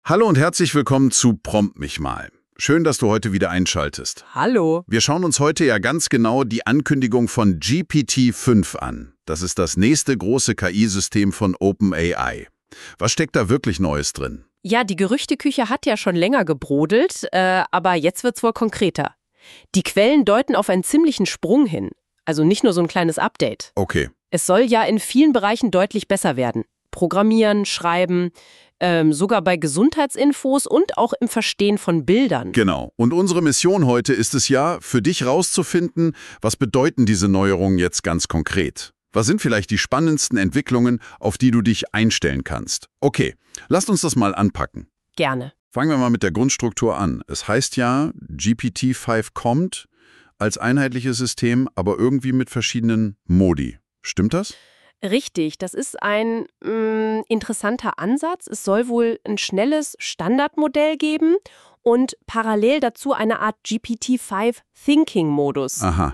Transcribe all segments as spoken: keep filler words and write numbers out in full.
Hallo und herzlich willkommen zu Prompt mich mal. Schön, dass du heute wieder einschaltest. Hallo. Wir schauen uns heute ja ganz genau die Ankündigung von G P T fünf an. Das ist das nächste große K I-System von OpenAI. Was steckt da wirklich Neues drin? Ja, die Gerüchteküche hat ja schon länger gebrodelt, äh, aber jetzt wird's wohl konkreter. Die Quellen deuten auf einen ziemlichen Sprung hin. Also nicht nur so ein kleines Update. Okay. Es soll ja in vielen Bereichen deutlich besser werden. Programmieren, Schreiben, ähm, sogar bei Gesundheitsinfos und auch im Verstehen von Bildern. Genau. Und unsere Mission heute ist es ja, für dich rauszufinden, was bedeuten diese Neuerungen jetzt ganz konkret? Was sind vielleicht die spannendsten Entwicklungen, auf die du dich einstellen kannst? Okay, lasst uns das mal anpacken. Gerne. Fangen wir mal mit der Grundstruktur an. Es heißt ja, G P T fünf kommt als einheitliches System, aber irgendwie mit verschiedenen Modi. Stimmt das? Richtig, das ist ein mh, interessanter Ansatz. Es soll wohl ein schnelles Standardmodell geben und parallel dazu eine Art G P T fünf Thinking-Modus. Aha.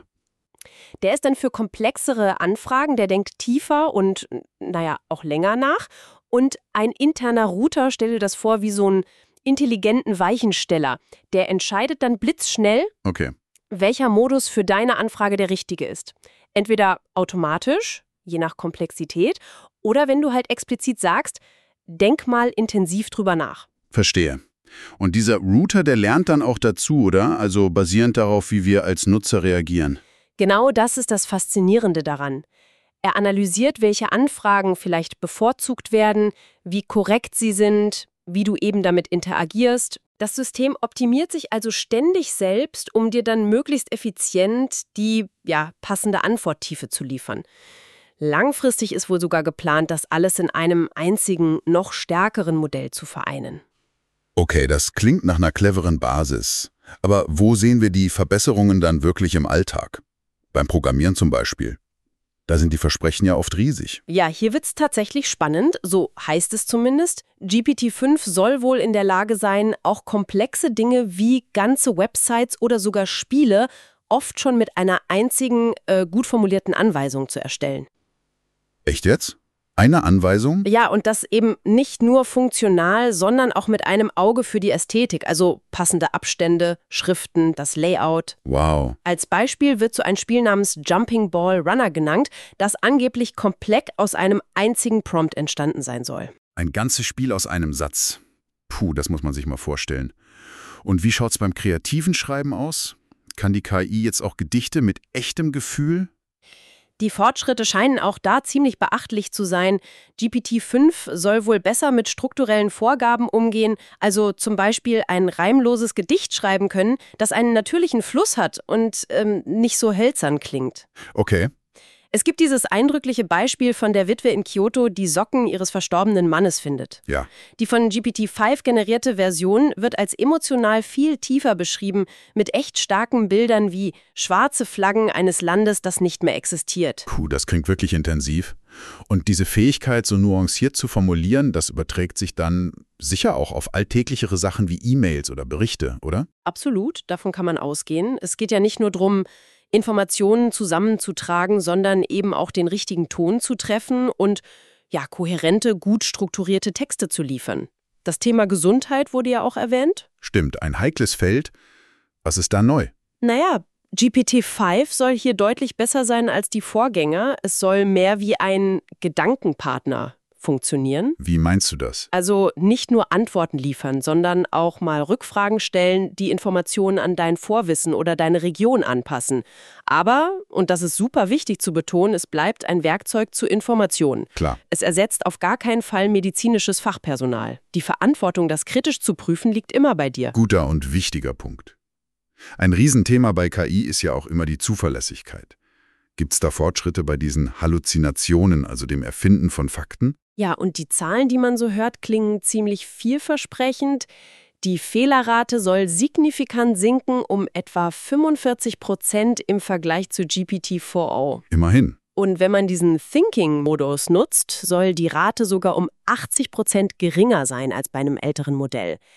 Der ist dann für komplexere Anfragen, der denkt tiefer und, naja, auch länger nach. Und ein interner Router, stell dir das vor, wie so einen intelligenten Weichensteller. Der entscheidet dann blitzschnell, Okay. welcher Modus für deine Anfrage der richtige ist. Entweder automatisch, je nach Komplexität, oder wenn du halt explizit sagst, denk mal intensiv drüber nach. Verstehe. Und dieser Router, der lernt dann auch dazu, oder? Also basierend darauf, wie wir als Nutzer reagieren. Genau das ist das Faszinierende daran. Er analysiert, welche Anfragen vielleicht bevorzugt werden, wie korrekt sie sind, wie du eben damit interagierst. Das System optimiert sich also ständig selbst, um dir dann möglichst effizient die ja, passende Antworttiefe zu liefern. Langfristig ist wohl sogar geplant, das alles in einem einzigen, noch stärkeren Modell zu vereinen. Okay, das klingt nach einer cleveren Basis. Aber wo sehen wir die Verbesserungen dann wirklich im Alltag? Beim Programmieren zum Beispiel. Da sind die Versprechen ja oft riesig. Ja, hier wird's tatsächlich spannend, so heißt es zumindest. G P T fünf soll wohl in der Lage sein, auch komplexe Dinge wie ganze Websites oder sogar Spiele oft schon mit einer einzigen, äh, gut formulierten Anweisung zu erstellen. Echt jetzt? Eine Anweisung? Ja, und das eben nicht nur funktional, sondern auch mit einem Auge für die Ästhetik, also passende Abstände, Schriften, das Layout. Wow. Als Beispiel wird so ein Spiel namens Jumping Ball Runner genannt, das angeblich komplett aus einem einzigen Prompt entstanden sein soll. Ein ganzes Spiel aus einem Satz. Puh, das muss man sich mal vorstellen. Und wie schaut's beim kreativen Schreiben aus? Kann die K I jetzt auch Gedichte mit echtem Gefühl? Die Fortschritte scheinen auch da ziemlich beachtlich zu sein. G P T fünf soll wohl besser mit strukturellen Vorgaben umgehen, also zum Beispiel ein reimloses Gedicht schreiben können, das einen natürlichen Fluss hat und ähm, nicht so hölzern klingt. Okay. Es gibt dieses eindrückliche Beispiel von der Witwe in Kyoto, die Socken ihres verstorbenen Mannes findet. Ja. Die von G P T fünf generierte Version wird als emotional viel tiefer beschrieben, mit echt starken Bildern wie schwarze Flaggen eines Landes, das nicht mehr existiert. Puh, das klingt wirklich intensiv. Und diese Fähigkeit, so nuanciert zu formulieren, das überträgt sich dann sicher auch auf alltäglichere Sachen wie E-Mails oder Berichte, oder? Absolut, davon kann man ausgehen. Es geht ja nicht nur darum, Informationen zusammenzutragen, sondern eben auch den richtigen Ton zu treffen und ja, kohärente, gut strukturierte Texte zu liefern. Das Thema Gesundheit wurde ja auch erwähnt. Stimmt, ein heikles Feld. Was ist da neu? Naja, G P T fünf soll hier deutlich besser sein als die Vorgänger. Es soll mehr wie ein Gedankenpartner funktionieren. Wie meinst du das? Also nicht nur Antworten liefern, sondern auch mal Rückfragen stellen, die Informationen an dein Vorwissen oder deine Region anpassen. Aber, und das ist super wichtig zu betonen, es bleibt ein Werkzeug zur Information. Klar. Es ersetzt auf gar keinen Fall medizinisches Fachpersonal. Die Verantwortung, das kritisch zu prüfen, liegt immer bei dir. Guter und wichtiger Punkt. Ein Riesenthema bei K I ist ja auch immer die Zuverlässigkeit. Gibt es da Fortschritte bei diesen Halluzinationen, also dem Erfinden von Fakten? Ja, und die Zahlen, die man so hört, klingen ziemlich vielversprechend. Die Fehlerrate soll signifikant sinken um etwa fünfundvierzig Prozent im Vergleich zu G P T vier Punkt null. Immerhin. Und wenn man diesen Thinking-Modus nutzt, soll die Rate sogar um achtzig Prozent geringer sein als bei einem älteren Modell.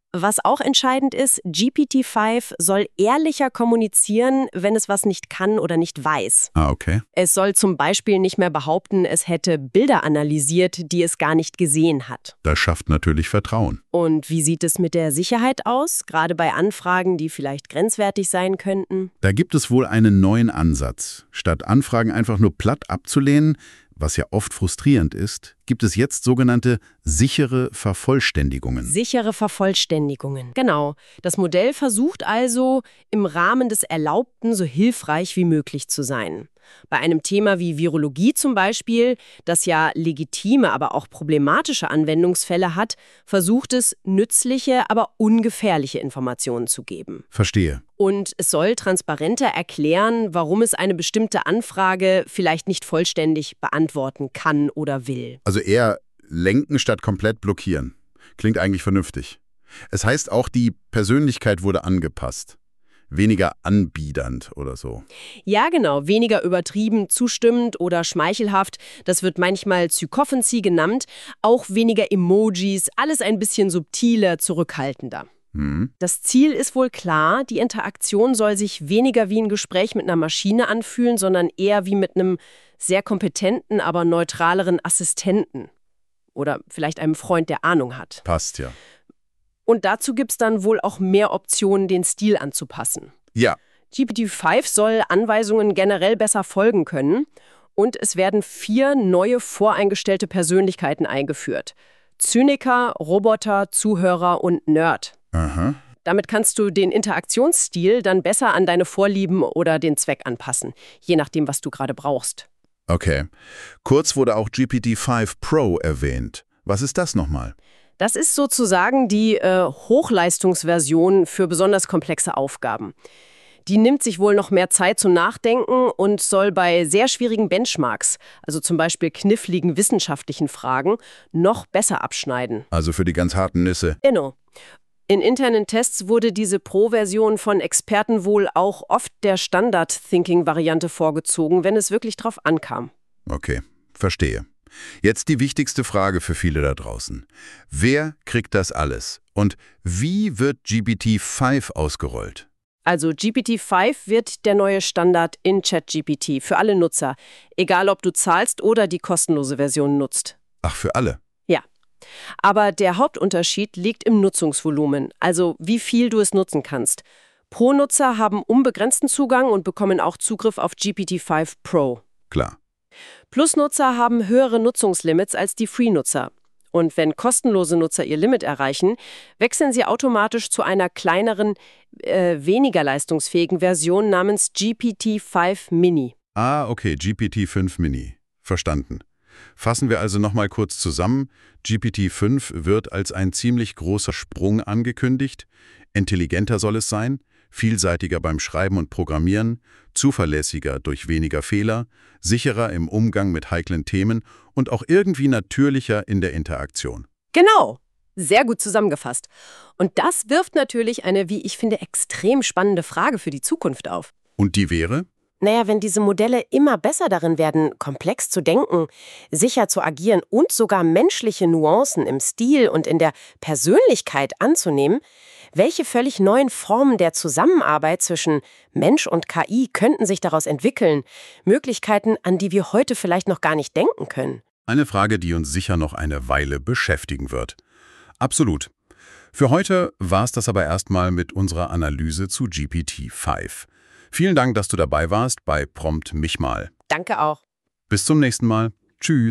Was auch entscheidend ist, G P T fünf soll ehrlicher kommunizieren, wenn es was nicht kann oder nicht weiß. Ah, okay. Es soll zum Beispiel nicht mehr behaupten, es hätte Bilder analysiert, die es gar nicht gesehen hat. Das schafft natürlich Vertrauen. Und wie sieht es mit der Sicherheit aus, gerade bei Anfragen, die vielleicht grenzwertig sein könnten? Da gibt es wohl einen neuen Ansatz. Statt Anfragen einfach nur platt abzulehnen, was ja oft frustrierend ist, gibt es jetzt sogenannte sichere Vervollständigungen. Sichere Vervollständigungen. Genau. Das Modell versucht also, im Rahmen des Erlaubten so hilfreich wie möglich zu sein. Bei einem Thema wie Virologie zum Beispiel, das ja legitime, aber auch problematische Anwendungsfälle hat, versucht es, nützliche, aber ungefährliche Informationen zu geben. Verstehe. Und es soll transparenter erklären, warum es eine bestimmte Anfrage vielleicht nicht vollständig beantworten kann oder will. Also eher lenken statt komplett blockieren. Klingt eigentlich vernünftig. Es heißt auch, die Persönlichkeit wurde angepasst. Weniger anbiedernd oder so. Ja, genau. Weniger übertrieben, zustimmend oder schmeichelhaft. Das wird manchmal Psychophancy genannt. Auch weniger Emojis. Alles ein bisschen subtiler, zurückhaltender. Hm. Das Ziel ist wohl klar. Die Interaktion soll sich weniger wie ein Gespräch mit einer Maschine anfühlen, sondern eher wie mit einem sehr kompetenten, aber neutraleren Assistenten. Oder vielleicht einem Freund, der Ahnung hat. Passt ja. Und dazu gibt es dann wohl auch mehr Optionen, den Stil anzupassen. Ja. G P T fünf soll Anweisungen generell besser folgen können und es werden vier neue voreingestellte Persönlichkeiten eingeführt. Zyniker, Roboter, Zuhörer und Nerd. Aha. Damit kannst du den Interaktionsstil dann besser an deine Vorlieben oder den Zweck anpassen, je nachdem, was du gerade brauchst. Okay. Kurz wurde auch G P T fünf Pro erwähnt. Was ist das nochmal? Das ist sozusagen die äh, Hochleistungsversion für besonders komplexe Aufgaben. Die nimmt sich wohl noch mehr Zeit zum Nachdenken und soll bei sehr schwierigen Benchmarks, also zum Beispiel kniffligen wissenschaftlichen Fragen, noch besser abschneiden. Also für die ganz harten Nüsse. Genau. In internen Tests wurde diese Pro-Version von Experten wohl auch oft der Standard-Thinking-Variante vorgezogen, wenn es wirklich drauf ankam. Okay, verstehe. Jetzt die wichtigste Frage für viele da draußen. Wer kriegt das alles? Und wie wird G P T fünf ausgerollt? Also G P T fünf wird der neue Standard in ChatGPT für alle Nutzer, egal ob du zahlst oder die kostenlose Version nutzt. Ach, für alle? Ja. Aber der Hauptunterschied liegt im Nutzungsvolumen, also wie viel du es nutzen kannst. Pro-Nutzer haben unbegrenzten Zugang und bekommen auch Zugriff auf G P T fünf Pro. Klar. Plus-Nutzer haben höhere Nutzungslimits als die Free-Nutzer. Und wenn kostenlose Nutzer ihr Limit erreichen, wechseln sie automatisch zu einer kleineren, äh, weniger leistungsfähigen Version namens G P T fünf Mini. Ah, okay, G P T fünf Mini. Verstanden. Fassen wir also nochmal kurz zusammen. G P T fünf wird als ein ziemlich großer Sprung angekündigt. Intelligenter soll es sein, vielseitiger beim Schreiben und Programmieren, zuverlässiger durch weniger Fehler, sicherer im Umgang mit heiklen Themen und auch irgendwie natürlicher in der Interaktion. Genau, sehr gut zusammengefasst. Und das wirft natürlich eine, wie ich finde, extrem spannende Frage für die Zukunft auf. Und die wäre? Naja, wenn diese Modelle immer besser darin werden, komplex zu denken, sicher zu agieren und sogar menschliche Nuancen im Stil und in der Persönlichkeit anzunehmen, welche völlig neuen Formen der Zusammenarbeit zwischen Mensch und K I könnten sich daraus entwickeln? Möglichkeiten, an die wir heute vielleicht noch gar nicht denken können. Eine Frage, die uns sicher noch eine Weile beschäftigen wird. Absolut. Für heute war es das aber erstmal mit unserer Analyse zu G P T fünf. Vielen Dank, dass du dabei warst bei Prompt mich mal. Danke auch. Bis zum nächsten Mal. Tschüss.